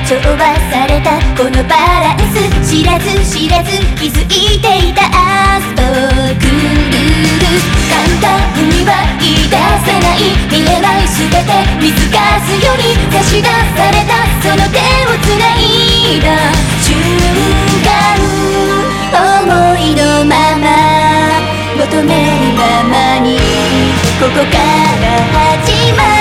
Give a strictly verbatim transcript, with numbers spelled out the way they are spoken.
調和されたこのバランス、知らず知らず気づいていたアストクルル、簡単には言い出せない、見えない全て見透かすように差し出されたその手をつないだ瞬間、思いのまま求めるままにここから始まる